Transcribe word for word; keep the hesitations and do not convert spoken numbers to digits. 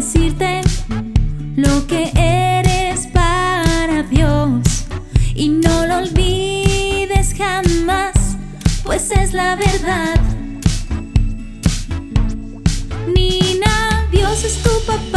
decirte lo que eres para Dios, y no lo olvides jamás, pues es la verdad. Nina, Dios es tu papá.